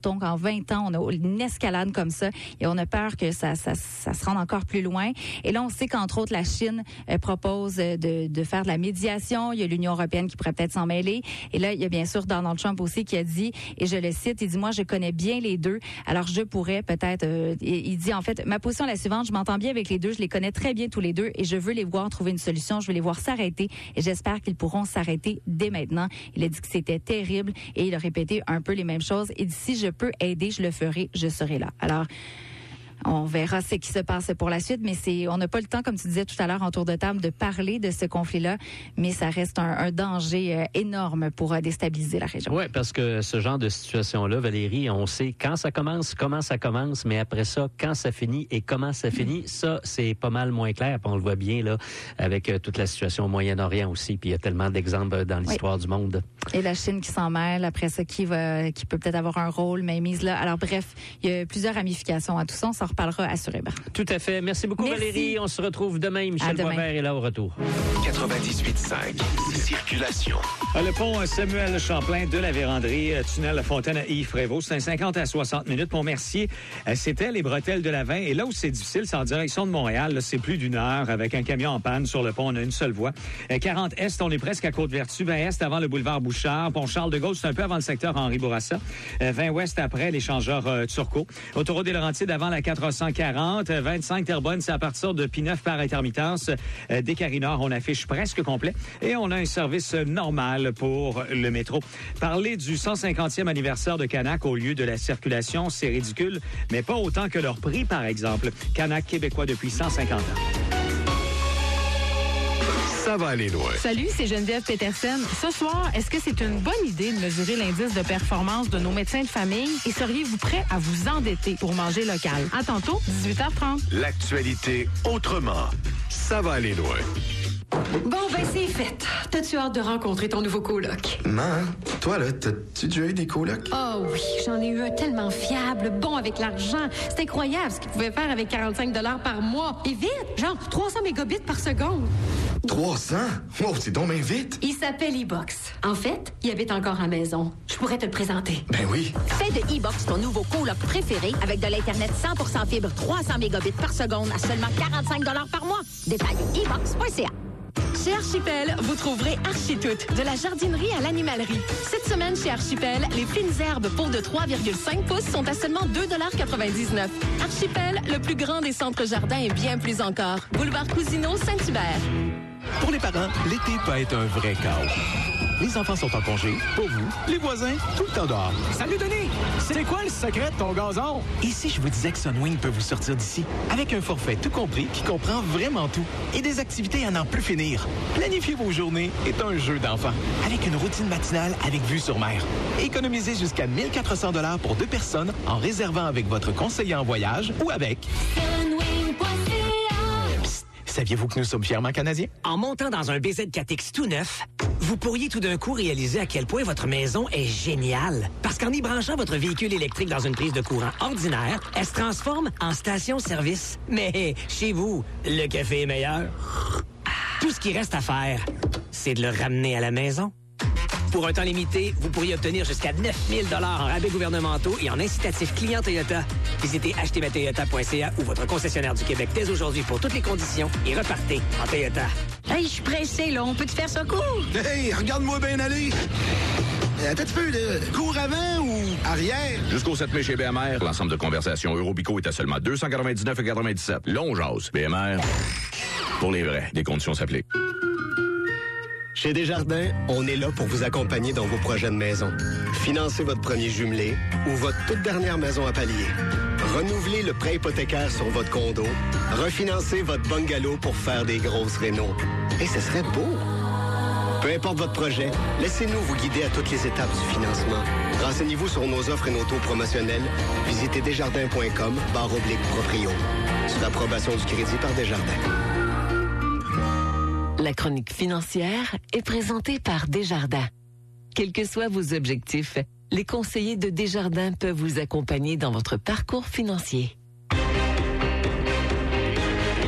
donc en 20 ans, on a une escalade comme ça et on a peur que ça se rende encore plus loin. Et là, on sait qu'entre autres, la Chine propose de faire de la médiation. Il y a l'Union européenne qui pourrait peut-être s'en mêler. Et là, il y a bien sûr Donald Trump aussi qui a dit, et je le cite, il dit, moi, je connais bien les deux, alors je pourrais peut-être, il dit en fait, ma position est la suivante, je m'entends bien avec les deux, je les connais très bien tous les deux et je veux les voir trouver une solution, je veux les voir s'arrêter et j'espère qu'ils pourront s'arrêter dès maintenant. Il a dit que c'était terrible et il a répété un peu les mêmes choses. Il dit, si je peux aider, je le ferai, je serai là. Alors, on verra ce qui se passe pour la suite, mais on n'a pas le temps, comme tu disais tout à l'heure en tour de table, de parler de ce conflit-là, mais ça reste un danger énorme pour déstabiliser la région. Oui, parce que ce genre de situation-là, Valérie, on sait quand ça commence, comment ça commence, mais après ça, quand ça finit et comment ça finit, ça, c'est pas mal moins clair. Puis on le voit bien là avec toute la situation au Moyen-Orient aussi, puis il y a tellement d'exemples dans l'histoire du monde. Et la Chine qui s'en mêle, après ça, qui peut peut-être avoir un rôle, mais mise là. Alors bref, il y a plusieurs ramifications à tout ça. On s'en reparlera assurément. Tout à fait. Merci beaucoup, Valérie. On se retrouve demain. Michel Boisvert est là au retour. 98.5. Circulation. Le pont Samuel Champlain de la Vérandrie, tunnel La Fontaine à Yves-Prévost, c'est un 50 à 60 minutes. Pont-Mercier, c'était les bretelles de la 20. Et là où c'est difficile, c'est en direction de Montréal. Là, c'est plus d'une heure avec un camion en panne sur le pont. On a une seule voie. 40 Est, on est presque à Côte-Vertu. 20 Est avant le boulevard Bouchard. Pont Charles-de-Gaulle, c'est un peu avant le secteur Henri Bourassa. 20 Ouest après l'échangeur Turcot. Autoroute des Laurentides avant la 440. 25 Terrebonne, c'est à partir de P9 par intermittence. Des Carinors, on affiche presque complet. Et on a un service normal pour le métro. Parler du 150e anniversaire de Canac au lieu de la circulation, c'est ridicule, mais pas autant que leur prix, par exemple. Canac québécois depuis 150 ans. Ça va aller loin. Salut, c'est Geneviève Petersen. Ce soir, est-ce que c'est une bonne idée de mesurer l'indice de performance de nos médecins de famille et seriez-vous prêt à vous endetter pour manger local? À tantôt, 18h30. L'actualité autrement. Ça va aller loin. Bon, ben c'est fait. T'as-tu hâte de rencontrer ton nouveau coloc? Man, toi là, t'as-tu déjà eu des colocs? Oh oui, j'en ai eu un tellement fiable, bon avec l'argent. C'est incroyable ce qu'il pouvait faire avec 45 $ par mois. Et vite, genre 300 mégabits par seconde. 300? Wow, c'est donc bien vite. Il s'appelle E-Box. En fait, il habite encore à la maison. Je pourrais te le présenter. Ben oui. Fais de E-Box ton nouveau coloc préféré avec de l'Internet 100% fibre 300 mégabits par seconde à seulement 45 $ par mois. Détail e-box.ca. Chez Archipel, vous trouverez Architoute, de la jardinerie à l'animalerie. Cette semaine, chez Archipel, les fines herbes pour de 3,5 pouces sont à seulement 2,99 $. Archipel, le plus grand des centres jardins et bien plus encore. Boulevard Cousineau, Saint-Hubert. Pour les parents, l'été peut être un vrai chaos. Les enfants sont en congé, pour vous, les voisins, tout le temps dehors. Salut Denis! C'est quoi le secret de ton gazon? Et si je vous disais que Sunwing peut vous sortir d'ici? Avec un forfait tout compris qui comprend vraiment tout. Et des activités à n'en plus finir. Planifier vos journées est un jeu d'enfant. Avec une routine matinale avec vue sur mer. Économisez jusqu'à 1 400 $ pour 2 personnes en réservant avec votre conseiller en voyage ou avec... Saviez-vous que nous sommes fièrement canadiens? En montant dans un BZ4X tout neuf, vous pourriez tout d'un coup réaliser à quel point votre maison est géniale. Parce qu'en y branchant votre véhicule électrique dans une prise de courant ordinaire, elle se transforme en station-service. Mais chez vous, le café est meilleur. Tout ce qui reste à faire, c'est de le ramener à la maison. Pour un temps limité, vous pourriez obtenir jusqu'à 9 000 $ en rabais gouvernementaux et en incitatifs clients Toyota. Visitez achetezmatoyota.ca ou votre concessionnaire du Québec dès aujourd'hui pour toutes les conditions et repartez en Toyota. Hey, je suis pressé, là. On peut te faire ça court? Hey, regarde-moi bien aller. Attends un petit peu, là. Cours avant ou arrière? Jusqu'au 7 mai chez BMR, l'ensemble de conversations Eurobico est à seulement 299,97 $. Long jase. BMR, pour les vrais. Des conditions s'appliquent. Chez Desjardins, on est là pour vous accompagner dans vos projets de maison. Financez votre premier jumelé ou votre toute dernière maison à palier. Renouvelez le prêt hypothécaire sur votre condo. Refinancez votre bungalow pour faire des grosses rénaux. Et ce serait beau! Peu importe votre projet, laissez-nous vous guider à toutes les étapes du financement. Renseignez-vous sur nos offres et nos taux promotionnels. Visitez desjardins.com/proprio. Sur approbation du crédit par Desjardins. La chronique financière est présentée par Desjardins. Quels que soient vos objectifs, les conseillers de Desjardins peuvent vous accompagner dans votre parcours financier.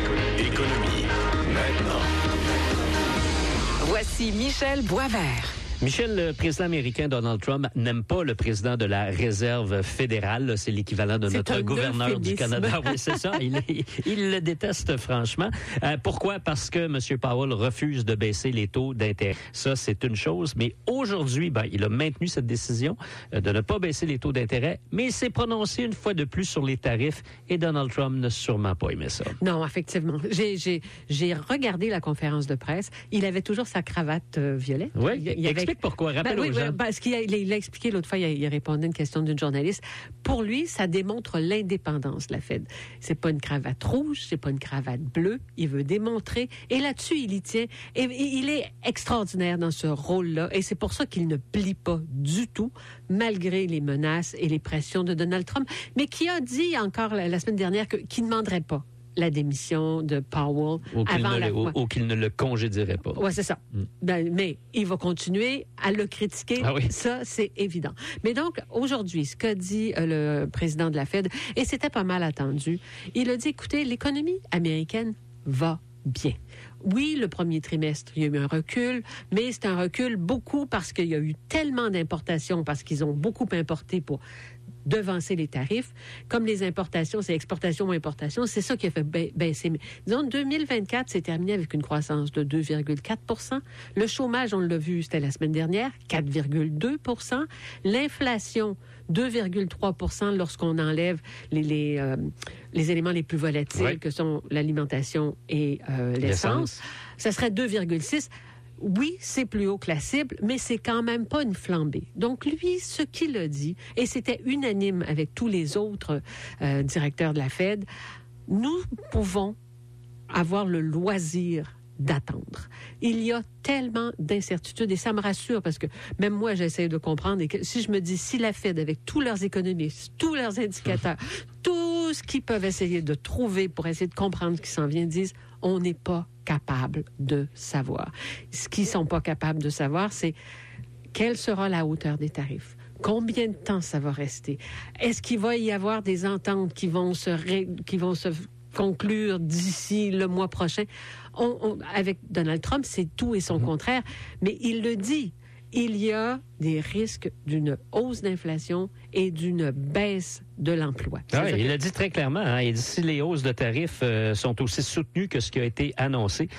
Économie, maintenant. Voici Michel Boisvert. Michel, le président américain Donald Trump n'aime pas le président de la Réserve fédérale. Là, c'est l'équivalent de notre gouverneur du Canada. Oui, c'est ça. Il le déteste franchement. Pourquoi? Parce que M. Powell refuse de baisser les taux d'intérêt. Ça, c'est une chose. Mais aujourd'hui, il a maintenu cette décision de ne pas baisser les taux d'intérêt, mais il s'est prononcé une fois de plus sur les tarifs et Donald Trump n'a sûrement pas aimé ça. Non, effectivement. J'ai regardé la conférence de presse. Il avait toujours sa cravate violette. Oui, explique pourquoi. Rappelle aux gens. Parce qu'il a expliqué l'autre fois, il répondait à une question d'une journaliste. Pour lui, ça démontre l'indépendance de la Fed. C'est pas une cravate rouge, c'est pas une cravate bleue. Il veut démontrer. Et là-dessus, il y tient. Et il est extraordinaire dans ce rôle-là. Et c'est pour ça qu'il ne plie pas du tout, malgré les menaces et les pressions de Donald Trump. Mais qui a dit encore la semaine dernière qu'il ne demanderait pas la démission de Powell ou qu'il ne le congédierait pas. Oui, c'est ça. Mais il va continuer à le critiquer. Ah oui. Ça, c'est évident. Mais donc, aujourd'hui, ce qu'a dit le président de la Fed, et c'était pas mal attendu, il a dit, écoutez, l'économie américaine va bien. Oui, le premier trimestre, il y a eu un recul, mais c'est un recul beaucoup parce qu'il y a eu tellement d'importations, parce qu'ils ont beaucoup importé pour devancer les tarifs. Comme les importations, c'est exportation ou importation, c'est ça qui a fait baisser. Mais, disons, 2024 s'est terminé avec une croissance de 2,4 %. Le chômage, on l'a vu, c'était la semaine dernière, 4,2 %. L'inflation, 2,3 % lorsqu'on enlève les éléments les plus volatiles que sont l'alimentation et l'essence. Ça serait 2,6 %. Oui, c'est plus haut que la cible, mais c'est quand même pas une flambée. Donc, lui, ce qu'il a dit, et c'était unanime avec tous les autres directeurs de la Fed, nous pouvons avoir le loisir d'attendre. Il y a tellement d'incertitudes et ça me rassure parce que même moi, j'essaie de comprendre et que si je me dis, si la Fed, avec tous leurs économistes, tous leurs indicateurs, tout ce qu'ils peuvent essayer de trouver pour essayer de comprendre ce qui s'en vient, disent, on n'est pas capable de savoir. Ce qu'ils ne sont pas capables de savoir, c'est quelle sera la hauteur des tarifs. Combien de temps ça va rester? Est-ce qu'il va y avoir des ententes qui vont se conclure d'ici le mois prochain? Avec Donald Trump, c'est tout et son contraire, mais il le dit. Il y a des risques d'une hausse d'inflation et d'une baisse de l'emploi. Il l'a dit très clairement. Hein, il dit si les hausses de tarifs sont aussi soutenues que ce qui a été annoncé,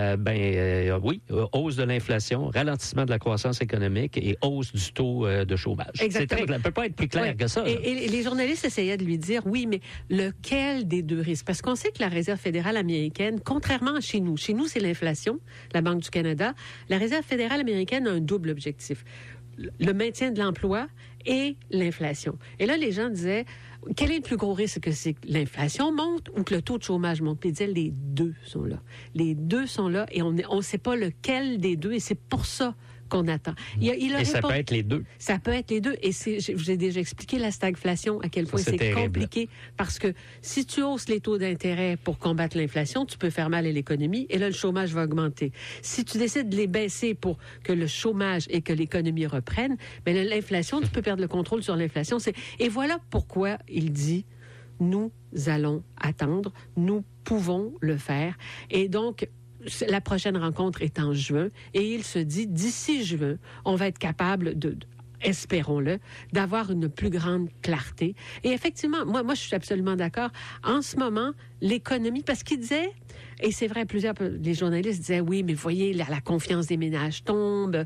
oui, hausse de l'inflation, ralentissement de la croissance économique et hausse du taux de chômage. Exactement. Ça ne peut pas être plus clair que ça. Et les journalistes essayaient de lui dire, oui, mais lequel des deux risques? Parce qu'on sait que la Réserve fédérale américaine, contrairement à chez nous, c'est l'inflation, la Banque du Canada, la Réserve fédérale américaine a un double objectif. Le maintien de l'emploi et l'inflation. Et là, les gens disaient, quel est le plus gros risque? Que c'est que l'inflation monte ou que le taux de chômage monte? Puis ils disaient, les deux sont là. Les deux sont là et on ne sait pas lequel des deux et c'est pour ça qu'on attend. Ça peut être les deux. Ça peut être les deux. Et je vous ai déjà expliqué la stagflation, à quel point c'est terrible. Compliqué. Parce que si tu hausses les taux d'intérêt pour combattre l'inflation, tu peux faire mal à l'économie et là, le chômage va augmenter. Si tu décides de les baisser pour que le chômage et que l'économie reprenne, mais l'inflation, tu peux perdre le contrôle sur l'inflation. Et voilà pourquoi il dit, nous allons attendre, nous pouvons le faire. Et donc, la prochaine rencontre est en juin et il se dit, d'ici juin, on va être capable espérons-le, d'avoir une plus grande clarté. Et effectivement, moi je suis absolument d'accord. En ce moment, l'économie, parce qu'il disait, et c'est vrai, les journalistes disaient, oui, mais voyez, la confiance des ménages tombe,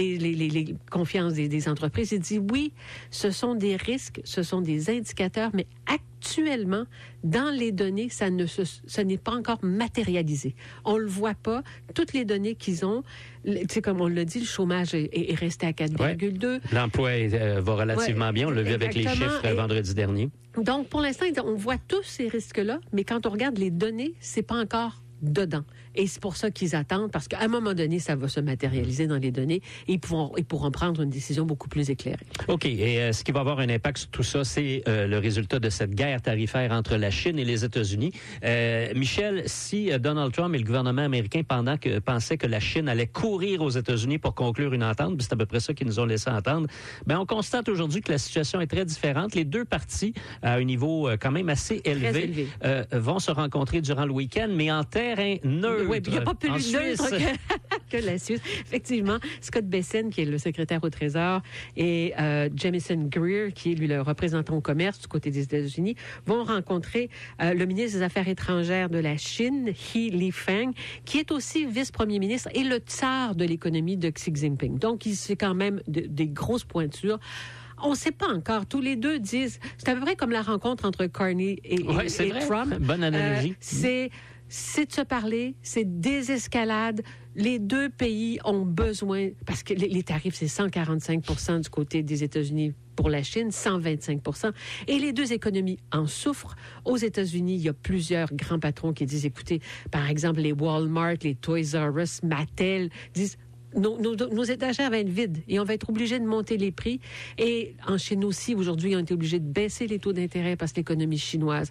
les confiances des entreprises. Il dit, oui, ce sont des risques, ce sont des indicateurs, mais actuellement, dans les données, ce n'est pas encore matérialisé. On le voit pas. Toutes les données qu'ils ont, tu sais, comme on l'a dit, le chômage est resté à 4,2. Ouais. L'emploi va relativement bien. On l'a vu avec les chiffres vendredi dernier. Donc, pour l'instant, on voit tous ces risques-là, mais quand on regarde les données, c'est pas encore dedans. Et c'est pour ça qu'ils attendent, parce qu'à un moment donné, ça va se matérialiser dans les données et ils pourront prendre une décision beaucoup plus éclairée. OK. Et ce qui va avoir un impact sur tout ça, c'est le résultat de cette guerre tarifaire entre la Chine et les États-Unis. Michel, si Donald Trump et le gouvernement américain pensaient que la Chine allait courir aux États-Unis pour conclure une entente, c'est à peu près ça qu'ils nous ont laissé entendre, on constate aujourd'hui que la situation est très différente. Les deux parties, à un niveau quand même assez élevé. Vont se rencontrer durant le week-end, mais en terrain neutre. Oui, il n'y a pas plus neutre que la Suisse. Effectivement, Scott Bessent, qui est le secrétaire au Trésor, et Jamieson Greer, qui est lui le représentant au commerce du côté des États-Unis, vont rencontrer le ministre des Affaires étrangères de la Chine, He Lifeng, qui est aussi vice-premier ministre et le tsar de l'économie de Xi Jinping. Donc, c'est quand même des grosses pointures. On ne sait pas encore. Tous les deux disent... C'est à peu près comme la rencontre entre Carney et Trump. Bonne analogie. C'est de se parler, c'est des escalades. Les deux pays ont besoin... Parce que les tarifs, c'est 145 % du côté des États-Unis pour la Chine, 125 %. Et les deux économies en souffrent. Aux États-Unis, il y a plusieurs grands patrons qui disent, écoutez, par exemple, les Walmart, les Toys R Us, Mattel, disent... Nos étagères vont être vides et on va être obligé de monter les prix. Et en Chine aussi, aujourd'hui, on a été obligé de baisser les taux d'intérêt parce que l'économie chinoise...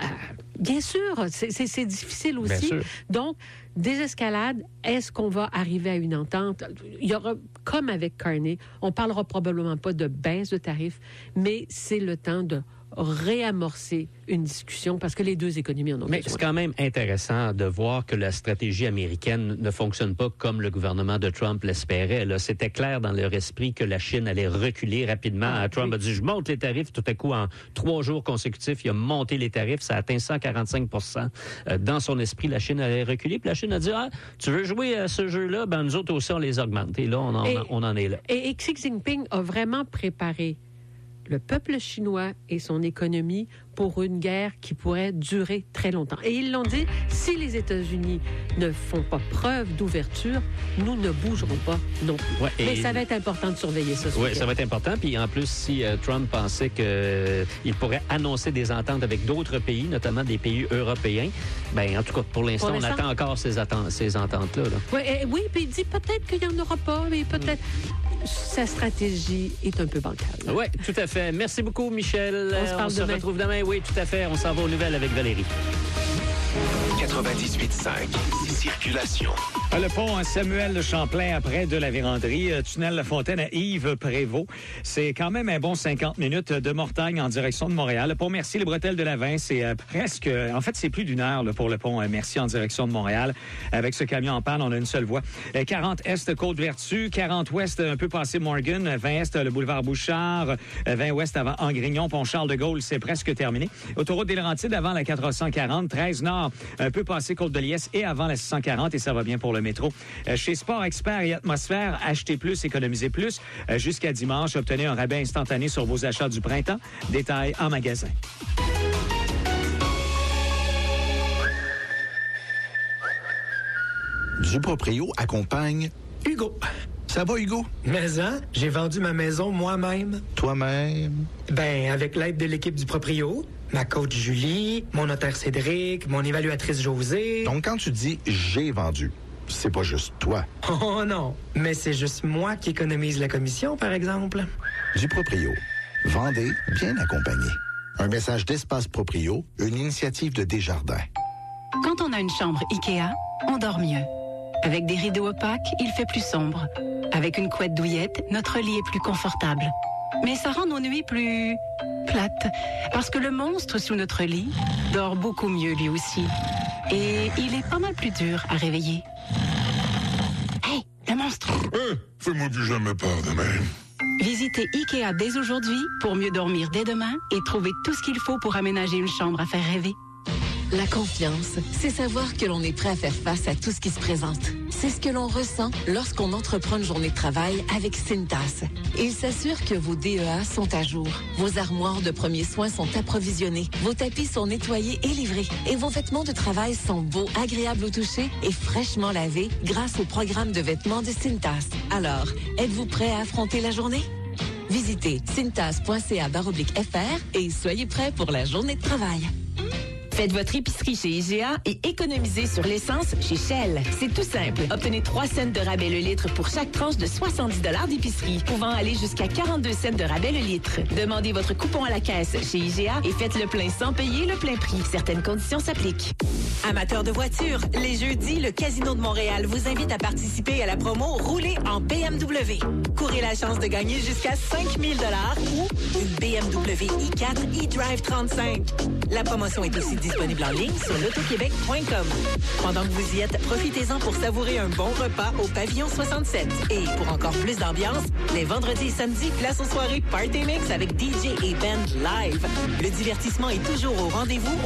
bien sûr, c'est difficile aussi. Donc, des escalades, est-ce qu'on va arriver à une entente? Il y aura, comme avec Carney, on ne parlera probablement pas de baisse de tarifs, mais c'est le temps de réamorcer une discussion parce que les deux économies en ont besoin. Mais c'est quand même intéressant de voir que la stratégie américaine ne fonctionne pas comme le gouvernement de Trump l'espérait. Là, c'était clair dans leur esprit que la Chine allait reculer rapidement. Trump a dit, je monte les tarifs. Tout à coup, en 3 jours consécutifs, il a monté les tarifs. Ça a atteint 145 %. Dans son esprit, la Chine allait reculer. Puis la Chine a dit, tu veux jouer à ce jeu-là? Ben, nous autres aussi, on les augmente. Et là, on en est là. Et Xi Jinping a vraiment préparé le peuple chinois et son économie pour une guerre qui pourrait durer très longtemps. Et ils l'ont dit, si les États-Unis ne font pas preuve d'ouverture, nous ne bougerons pas non plus. Ouais, mais ça va être important de surveiller ça. Oui, ça va être important. Puis en plus, si Trump pensait qu'il pourrait annoncer des ententes avec d'autres pays, notamment des pays européens, ben en tout cas, pour l'instant, on attend encore ces ententes-là. Là. Oui, puis il dit peut-être qu'il n'y en aura pas, mais peut-être... Sa stratégie est un peu bancale. Oui, tout à fait. Merci beaucoup, Michel. On se retrouve demain. Oui, tout à fait. On s'en va aux nouvelles avec Valérie. 98.5, circulation. Le pont Samuel de Champlain après de la Vérandrie, tunnel La Fontaine à Yves-Prévost. C'est quand même un bon 50 minutes de Mortagne en direction de Montréal. Le pont Mercier, les bretelles de la Vin, c'est presque... En fait, c'est plus d'1 heure là, pour le pont Mercier en direction de Montréal. Avec ce camion en panne, on a une seule voie. 40 Est, Côte-Vertu. 40 Ouest, un peu passé Morgan. 20 Est, le boulevard Bouchard. 20 Ouest avant Angrignon. Pont Charles-de-Gaulle, c'est presque terminé. Autoroute des Laurentides avant la 440. 13 Nord, un peu passé Côte-de-Liesse et avant la 640. Et ça va bien pour le métro. Chez Sport Expert et Atmosphère, achetez plus, économisez plus. Jusqu'à dimanche, obtenez un rabais instantané sur vos achats du printemps. Détails en magasin. Duproprio accompagne Hugo. Ça va, Hugo? Mais j'ai vendu ma maison moi-même. Toi-même? Ben, avec l'aide de l'équipe du Proprio, ma coach Julie, mon notaire Cédric, mon évaluatrice Josée. Donc, quand tu dis « j'ai vendu », c'est pas juste toi. Oh non, mais c'est juste moi qui économise la commission, par exemple. Duproprio. Vendez bien accompagné. Un message d'Espace Proprio, une initiative de Desjardins. Quand on a une chambre IKEA, on dort mieux. Avec des rideaux opaques, il fait plus sombre. Avec une couette douillette, notre lit est plus confortable. Mais ça rend nos nuits plus plates, parce que le monstre sous notre lit dort beaucoup mieux lui aussi. Et il est pas mal plus dur à réveiller. Hey, le monstre! Fais-moi plus jamais peur de même. Visitez IKEA dès aujourd'hui pour mieux dormir dès demain et trouver tout ce qu'il faut pour aménager une chambre à faire rêver. La confiance, c'est savoir que l'on est prêt à faire face à tout ce qui se présente. C'est ce que l'on ressent lorsqu'on entreprend une journée de travail avec Cintas. Il s'assure que vos DEA sont à jour, vos armoires de premiers soins sont approvisionnées, vos tapis sont nettoyés et livrés, et vos vêtements de travail sont beaux, agréables au toucher et fraîchement lavés grâce au programme de vêtements de Cintas. Alors, êtes-vous prêt à affronter la journée? Visitez cintas.ca/fr et soyez prêts pour la journée de travail. Faites votre épicerie chez IGA et économisez sur l'essence chez Shell. C'est tout simple. Obtenez 3 cents de rabais le litre pour chaque tranche de 70 $ d'épicerie, pouvant aller jusqu'à 42 cents de rabais le litre. Demandez votre coupon à la caisse chez IGA et faites le plein sans payer le plein prix. Certaines conditions s'appliquent. Amateurs de voitures, les jeudis, le Casino de Montréal vous invite à participer à la promo Rouler en BMW. Courez la chance de gagner jusqu'à 5 000 $ ou une BMW i4 eDrive 35. La promotion est aussi disponible Disponible en ligne sur l'autoquebec.com. Pendant que vous y êtes, profitez-en pour savourer un bon repas au Pavillon 67. Et pour encore plus d'ambiance, les vendredis et samedis, place aux soirées Party Mix avec DJ et band live. Le divertissement est toujours au rendez-vous